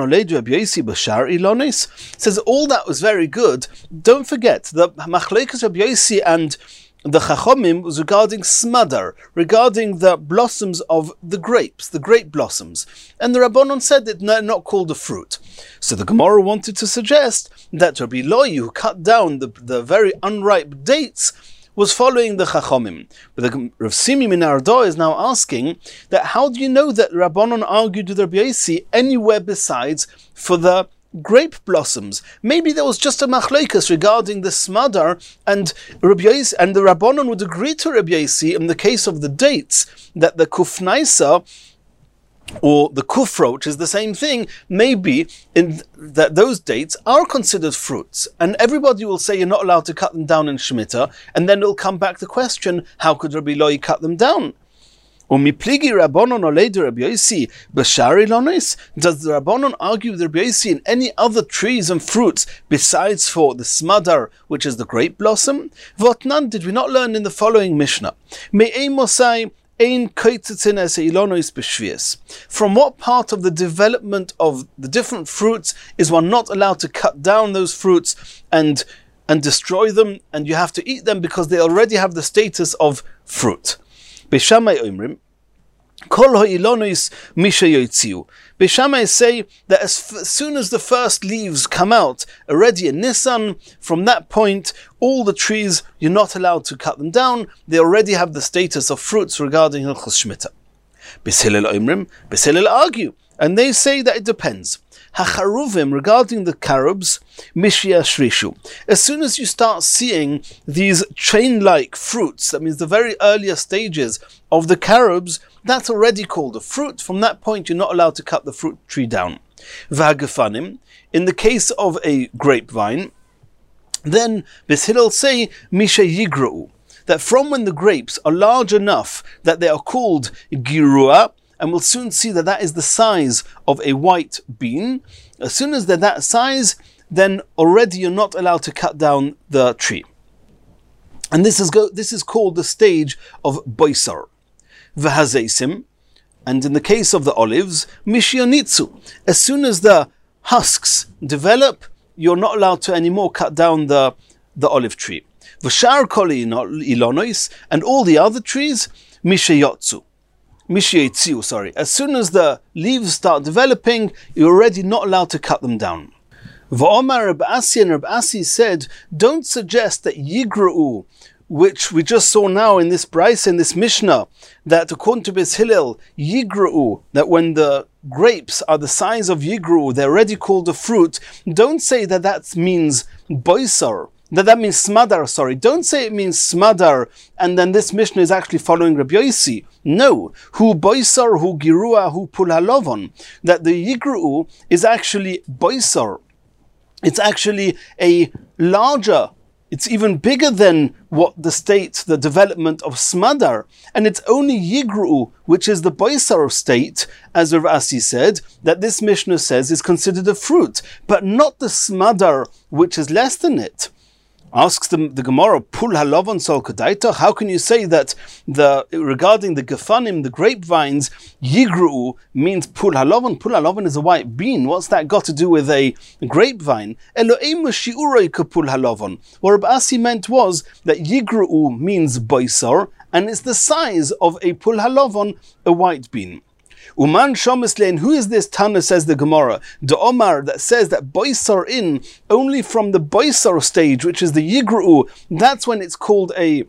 all that was very good. Don't forget the Machlekes Rabbi Yosi and the Chachomim was regarding Smadar, regarding the blossoms of the grapes, the grape blossoms. And the Rabbanon said that they're not called a fruit. So the Gemara wanted to suggest that Rabbi Loi, who cut down the, the very unripe dates, was following the Chachomim. But the Rav Simi min Arda is now asking that how do you know that Rabbanon argued with Rabbi Yosi anywhere besides for the grape blossoms? Maybe there was just a machlokas regarding the Smadar, and Rabbi Yosi, and the Rabbanon would agree to Rabbi Yosi in the case of the dates that the Kufnaisa or the kufra, which is the same thing, maybe in that those dates are considered fruits, and everybody will say you're not allowed to cut them down in Shemitah, and then it'll come back the question, how could Rabbi Loi cut them down? Does the Rabbanon argue with Rabbi Yosi in any other trees and fruits besides for the Smadar, which is the grape blossom? Votnan, did we not learn in the following Mishnah? From what part of the development of the different fruits is one not allowed to cut down those fruits and and destroy them, and you have to eat them because they already have the status of fruit? Beishamai Omrim, Kol ha'ilonos misha yotziu. Beishamai say that as f- soon as the first leaves come out, already in Nisan, from that point, all the trees, you're not allowed to cut them down. They already have the status of fruits regarding Hilchos Shemitah. Beis Hillel Omrim, Beis Hillel argue, and they say that it depends. Hacharuvim, regarding the carobs, mishia shrishu. As soon as you start seeing these chain-like fruits, that means the very earlier stages of the carobs, that's already called a fruit. From that point, you're not allowed to cut the fruit tree down. V'hagafanim, in the case of a grapevine, then Beis Hillel say misha yigra'u, that from when the grapes are large enough that they are called girua, and we'll soon see that that is the size of a white bean. As soon as they're that size, then already you're not allowed to cut down the tree. And this is go, this is called the stage of boisar. V'hazesim, and in the case of the olives, mishionitzu. As soon as the husks develop, you're not allowed to anymore cut down the, the olive tree. V'shar kol ilonois, and all the other trees, mishayotzu. Mishietziu, sorry. As soon as the leaves start developing, you're already not allowed to cut them down. V'omar Reb Asi, and Reb Asi said, don't suggest that Yigra'u, which we just saw now in this Bryce, in this Mishnah, that according to Beis Hillel, Yigra'u, that when the grapes are the size of Yigra'u, they're already called a fruit. Don't say that that means boisar, that that means smadar, sorry. Don't say it means smadar, and then this Mishnah is actually following Rabbi Yossi. No. Hu boisar, hu girua, hu pulhalovon. That the yigru is actually boisar. It's actually a larger, it's even bigger than what the state, the development of smadar. And it's only yigru, which is the boisar state, as Rav Asi said, that this Mishnah says is considered a fruit, but not the smadar, which is less than it. Asks the, the Gemara, Pul halovon sol kadaita. How can you say that the regarding the gefanim, the grapevines, yigru means pul halovon? Pul halovon is a white bean. What's that got to do with a grapevine? Eloim shiuroi kapul halovon. What Rabbi Asi meant was that yigru means boisar, and it's the size of a pul halovon, a white bean. Uman Shomislein, who is this Tana, says the Gemara, the Omar, that says that boisar in only from the boisar stage, which is the yigru, that's when it's called a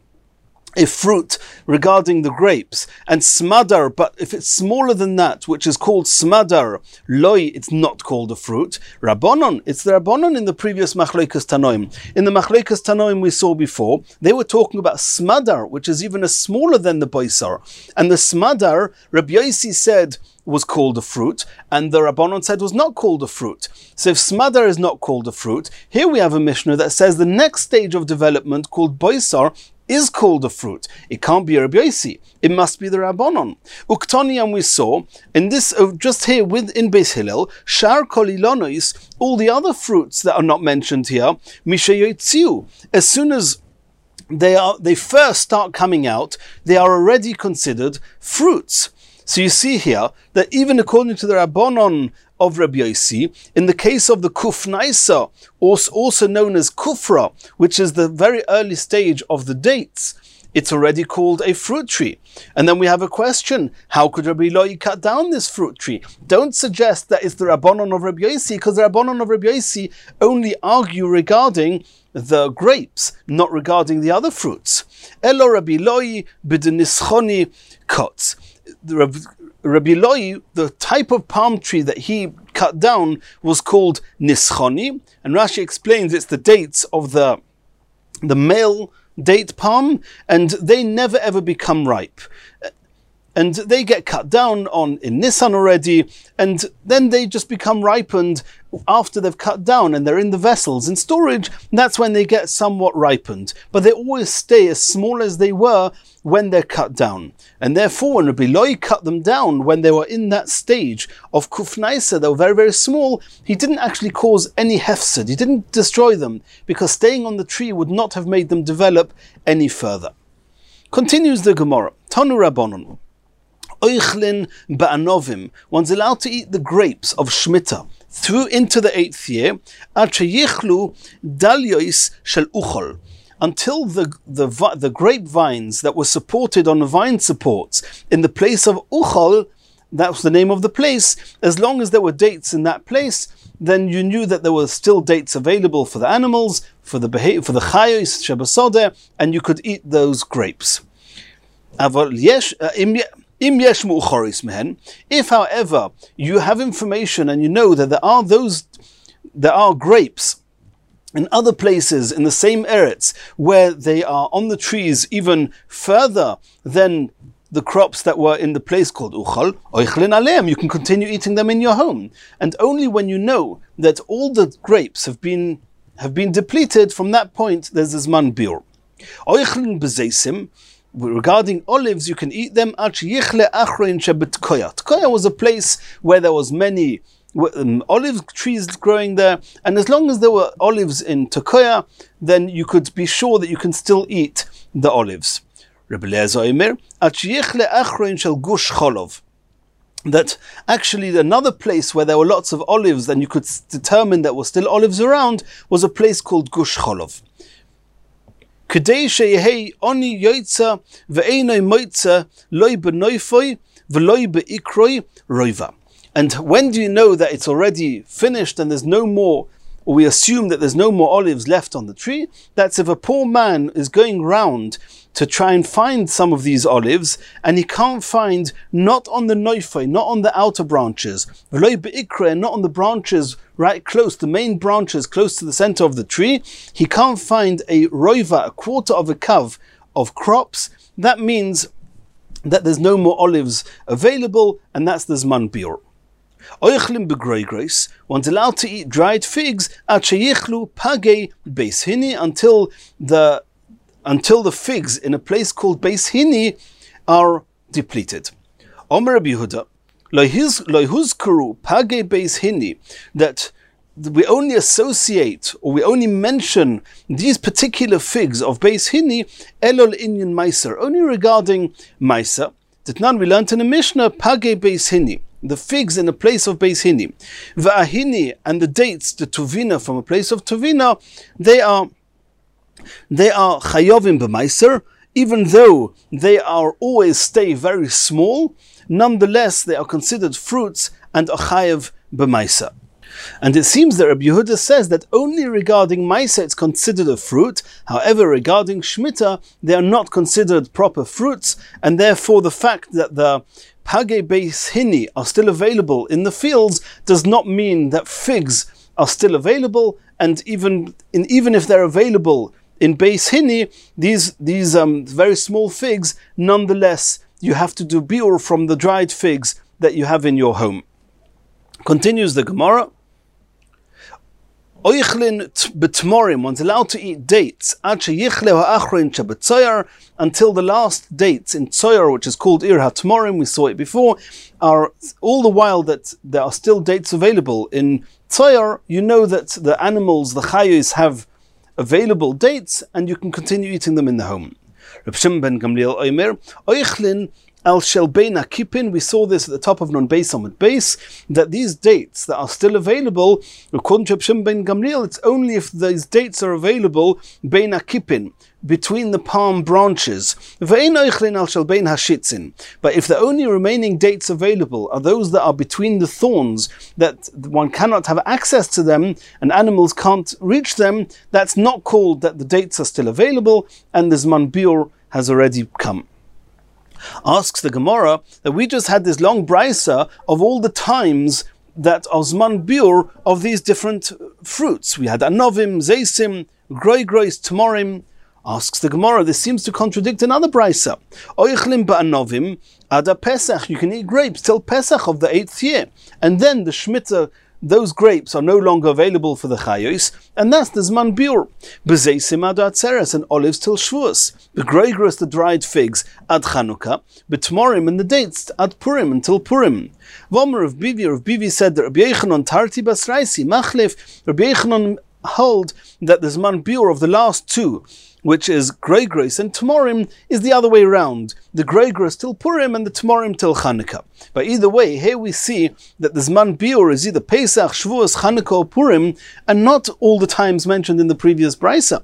a fruit regarding the grapes, and smadar, but if it's smaller than that, which is called smadar, loy, it's not called a fruit. Rabbanon, it's the Rabbanon in the previous Machlokes Tanoim. In the Machlokes Tanoim we saw before, they were talking about smadar, which is even a smaller than the boisar, and the smadar, Rabbi Yossi said, was called a fruit, and the Rabbanon said was not called a fruit. So if smadar is not called a fruit, here we have a Mishnah that says the next stage of development, called boisar, is called a fruit. It can't be Rabbi Yossi. It must be the Rabbanon. Uktani, and we saw in this, uh, just here with in Beis Hillel, Shar Kol Ilonos, all the other fruits that are not mentioned here, Misha Yotziu. As soon as they are, they first start coming out, they are already considered fruits. So you see here that even according to the Rabbanon of Rabbi Yossi, in the case of the kufnaisa, also known as kufra, which is the very early stage of the dates, it's already called a fruit tree. And then we have a question, how could Rabbi Eloi cut down this fruit tree? Don't suggest that it's the Rabbanon of Rabbi Yossi, because the Rabbanon of Rabbi Yossi only argue regarding the grapes, not regarding the other fruits. Elo Rabbi Eloi b'denischoni kots. Rabbi Eloi, the type of palm tree that he cut down was called nischoni, and Rashi explains it's the dates of the the male date palm, and they never ever become ripe. And they get cut down on in Nisan already, and then they just become ripened after they've cut down, and they're in the vessels in storage. That's when they get somewhat ripened, but they always stay as small as they were when they're cut down. And therefore, when Rabbi Eloi cut them down when they were in that stage of kufnaisa, they were very, very small, he didn't actually cause any hefsed. He didn't destroy them, because staying on the tree would not have made them develop any further. Continues the Gemara. Tanu Rabbanon. Oichlin ba'anovim. One's allowed to eat the grapes of Shemitah through into the eighth year, ad sheyichlu dalyois shel uchol, until the, the, the grapevines that were supported on vine supports in the place of uchol, that was the name of the place, as long as there were dates in that place, then you knew that there were still dates available for the animals, for the for the chayos shebasodeh, and you could eat those grapes. Aval yesh im If, however, you have information and you know that there are those, there are grapes in other places in the same eretz where they are on the trees even further than the crops that were in the place called uchal, oichlin aleim, you can continue eating them in your home. And only when you know that all the grapes have been have been depleted, from that point there's a zman biur. Oichlin bezeisim. Regarding olives, you can eat them. Tkoya was a place where there was many um, olive trees growing there, and as long as there were olives in Tkoya, then you could be sure that you can still eat the olives. That actually another place where there were lots of olives, and you could determine that were still olives around, was a place called Gush Cholov. And when do you know that it's already finished and there's no more, or we assume that there's no more olives left on the tree? That's if a poor man is going round to try and find some of these olives, and he can't find, not on the noifoi, not on the outer branches, not on the branches right close, the main branches close to the center of the tree, he can't find a roiva, a quarter of a kav of crops, that means that there's no more olives available, and that's the Zman Biur. Oichlim begroigros, one's allowed to eat dried figs at sheyichlu page beis hini, until the until the figs in a place called Beis Hini are depleted. Omer Rabbi Yehuda, lo yuzkaru page Beis Hini, that we only associate or we only mention these particular figs of Beis Hini elol inyan meiser, only regarding meiser. That none we learned in the Mishnah page Beis Hini, the figs in a place of Beis Hini, va'ahini, and the dates, the tuvina from a place of tuvina, they are they are chayovim b'meiser, even though they are always stay very small. Nonetheless, they are considered fruits and are chayav b'meiser. And it seems that Rabbi Yehuda says that only regarding Maisa it's considered a fruit. However, regarding Shemitah, they are not considered proper fruits, and therefore the fact that the Page Beis Hini are still available in the fields does not mean that figs are still available, and even in, even if they're available in Beis Hini, these, these um, very small figs, nonetheless, you have to do biur from the dried figs that you have in your home. Continues the Gemara. Oichlin b'tmorim, one's allowed to eat dates until the last dates in Tzoyar, which is called Ir HaTmorim, we saw it before, are all the while that there are still dates available in Tzoyar. You know that the animals, the chayos, have available dates, and you can continue eating them in the home. Reb Shimon ben Gamliel Omer, Oichlin Al Shel Bein HaKipin, we saw this at the top of Non Beis Amud Beis, that these dates that are still available, according to Reb Shimon ben Gamliel, it's only if these dates are available Bein HaKipin, between the palm branches. Ve'ein oichlin al shel bein hashitzin. But if the only remaining dates available are those that are between the thorns, that one cannot have access to them and animals can't reach them, that's not called that the dates are still available and the Zman Biur has already come. Asks the Gemara that we just had this long brisa of all the times that are Zman Biur of these different fruits. We had anovim, zeisim, groigros, tmorim. Asks the Gemara, this seems to contradict another brisa. Oichlim ba'anovim ada Pesach, you can eat grapes till Pesach of the eighth year, and then the Shemitah, those grapes are no longer available for the chayos, and that's the Zman Biur. B'zeisim ad atzeres, and olives till Shavuos. B'groigros, the dried figs, ad Chanukah. B'tmorim, and the dates, ad Purim, until Purim. Vomer of Bivi, of Bivi said that Rabbi Yechanan tarti basraisi machlif. Rabbi Yechanan hold that the Zman Biur of the last two, which is groigros and Tmorim, is the other way around. The groigros till Purim and the Tmorim till Chanukah. But either way, here we see that the Zman Biur is either Pesach, Shavuos, Chanukah or Purim, and not all the times mentioned in the previous brisa.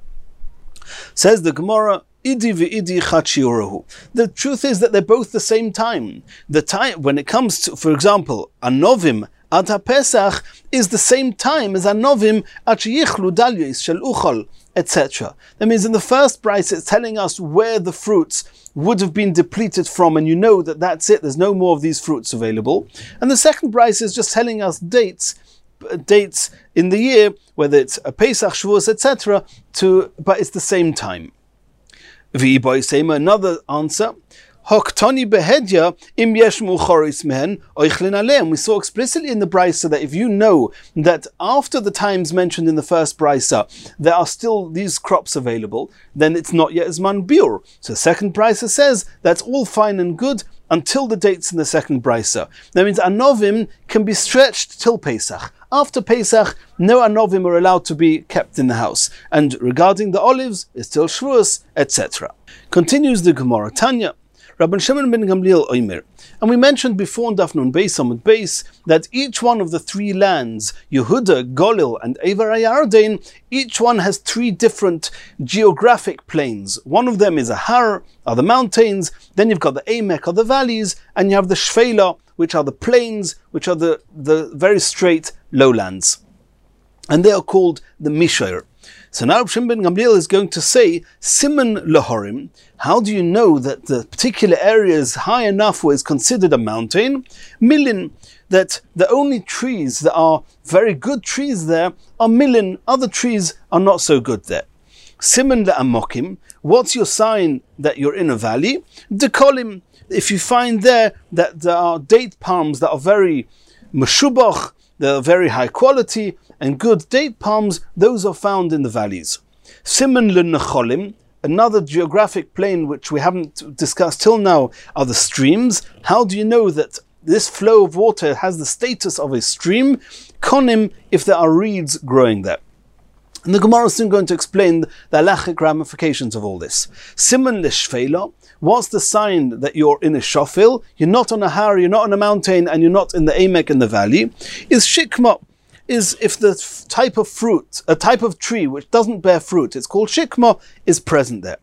Says the Gemara, Idi v'idi chachiurahu. The truth is that they're both the same time. The time when it comes to, for example, anovim ad ha-Pesach is the same time as anovim ad sheyichlu dalyos shel uchol, et cetera. That means in the first brisa it's telling us where the fruits would have been depleted from, and you know that that's it, there's no more of these fruits available. And the second brisa is just telling us dates, dates in the year, whether it's a Pesach, Shavuos, et cetera, to, but it's the same time. Another answer, Hoktoni behedya im yesh muchoris mehen oichlin aleim. We saw explicitly in the brisa that if you know that after the times mentioned in the first brisa there are still these crops available, then it's not yet Zman Biur. So the second brisa says that's all fine and good until the dates in the second brisa. That means anovim can be stretched till Pesach. After Pesach, no anovim are allowed to be kept in the house. And regarding the olives, it's till Shavuos, et cetera. Continues the Gemara, Tanya. Rabban Shimon ben Gamliel Omer. And we mentioned before in Daf Nun Beis Amud Beis that each one of the three lands, Yehuda, Golil, and Evar HaYarden, each one has three different geographic planes. One of them is a Har, are the mountains, then you've got the Emek, are the valleys, and you have the Shfela, which are the plains, which are the, the very straight lowlands. And they are called the Mishair. So now Reb Shimon ben Gamliel is going to say, Siman Lahorim, how do you know that the particular area is high enough where it's considered a mountain? Milin, that the only trees that are very good trees there are milin, other trees are not so good there. Siman le'amokim, what's your sign that you're in a valley? Dekolim, if you find there that there are date palms that are very meshubach, they're very high quality, and good date palms, those are found in the valleys. Siman le'necholim, another geographic plane which we haven't discussed till now are the streams. How do you know that this flow of water has the status of a stream? Konim, if there are reeds growing there. And the Gemara is soon going to explain the halachic ramifications of all this. Siman l'shfeila, what's the sign that you're in a shofil? You're not on a har, you're not on a mountain, and you're not in the emek in the valley. Is shikma, is if the type of fruit, a type of tree which doesn't bear fruit, it's called shikma, is present there.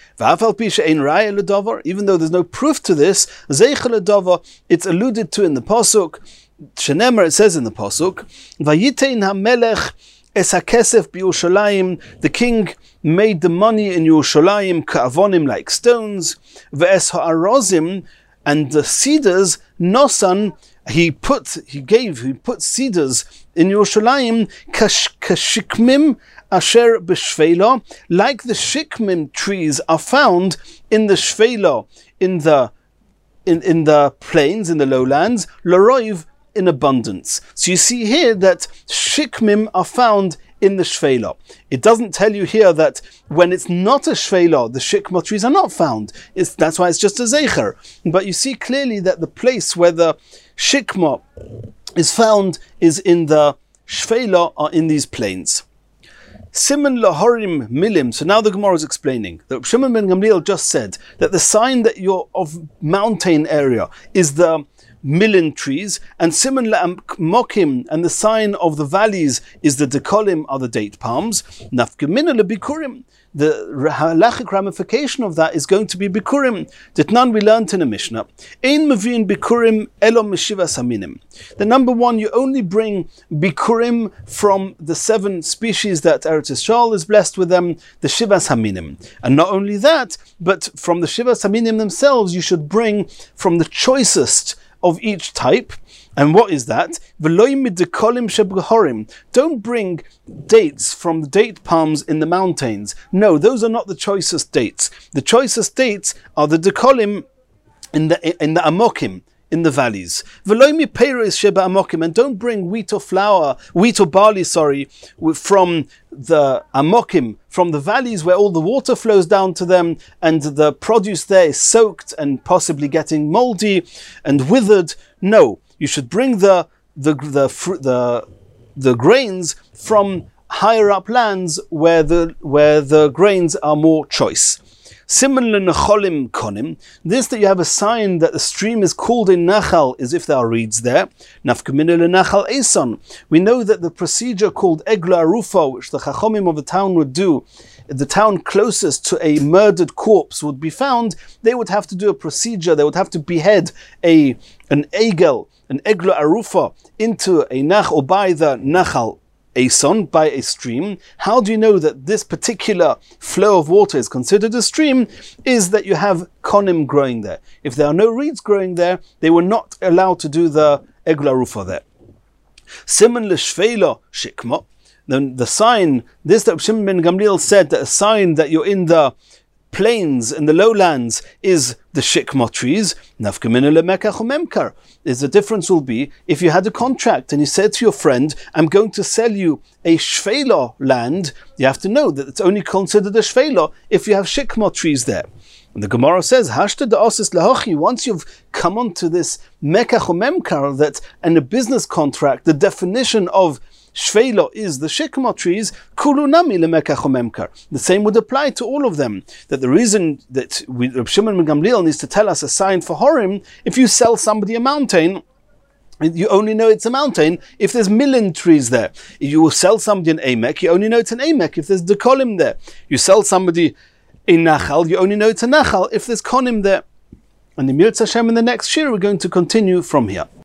Even though there's no proof to this, it's alluded to in the pasuk. Shenemer, it says in the pasuk, Vayitein hamelech es hakesef b'Yerushalayim, the king made the money in Yerushalayim ka'avonim, like stones, ve'es ha'arozim, and the cedars nosan, he put, he gave, he put cedars in Yerushalayim kashikmim asher b'shveila, like the shikmim trees are found in the shveila, in the in in the plains, in the lowlands, l'roiv, in abundance. So you see here that shikmim are found in the shveila. It doesn't tell you here that when it's not a shveila, the shikma trees are not found. It's, that's why it's just a zecher. But you see clearly that the place where the shikma is found is in the shveila, or in these plains. Siman lahorim milim. So now the Gemara is explaining that Shimon ben Gamliel just said that the sign that you're of mountain area is the milin trees, and siman la'amokim, and the sign of the valleys is the dekolim, are the date palms. Nafgemina lebikurim. The halachic ramification of that is going to be bikurim. That none we learned in a Mishnah. Ein mevin bikurim elo meshivas haminim. The number one, you only bring bikurim from the seven species that Eretz Yisrael is blessed with them, the shivas haminim. And not only that, but from the shivas haminim themselves, you should bring from the choicest of each type. And what is that? Don't bring dates from the date palms in the mountains. No, those are not the choicest dates. The choicest dates are the dekolim in the in the amokim, in the valleys. And don't bring wheat or flour, wheat or barley, sorry, from the amokim, from the valleys where all the water flows down to them, and the produce there is soaked and possibly getting moldy and withered. No, you should bring the the the the, the grains from higher up lands where the where the grains are more choice. Siman le'necholim konim. This, that you have a sign that the stream is called a nachal, is if there are reeds there. Nafkamina le'nachal eson. We know that the procedure called egla arufa, which the chachomim of the town would do, the town closest to a murdered corpse would be found, they would have to do a procedure, they would have to behead a an egel, an egla arufa, into a nach, or by the nachal Ason, by a stream. How do you know that this particular flow of water is considered a stream? Is that you have konim growing there. If there are no reeds growing there, they were not allowed to do the egla rufa there. Siman l'shveila shikma. Then the sign, this that Shimon ben Gamliel said, that a sign that you're in the plains, in the lowlands, is the shikma trees. Nafkamina lemekach umemkar. Is the difference will be if you had a contract and you said to your friend, I'm going to sell you a shveila land, you have to know that it's only considered a shveila if you have shikma trees there. And the Gemara says, Hashta da'asis lahochi, once you've come on to this mekach umemkar, that in a business contract, the definition of shveila is the shikma trees, kulu nami lemekach umemkar. The same would apply to all of them. That the reason that we, Reb Shimon ben Gamliel needs to tell us a sign for Horim, if you sell somebody a mountain, you only know it's a mountain if there's milin trees there. If you will sell somebody an amek, you only know it's an amek if there's dekolim there. You sell somebody a nachal, you only know it's a nachal if there's konim there. And in Mirz Hashem, in the next shir, we're going to continue from here.